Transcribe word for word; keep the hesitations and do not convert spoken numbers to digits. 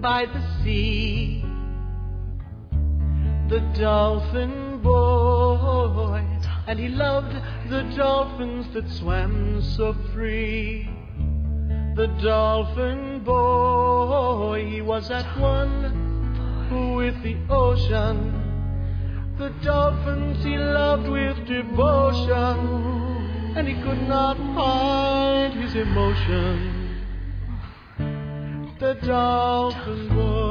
by the sea. The dolphin boy, and he loved the dolphins that swam so free. The dolphin boy, he was at one with the ocean. The dolphins he loved with devotion, and he could not hide his emotion. The dolphin boy.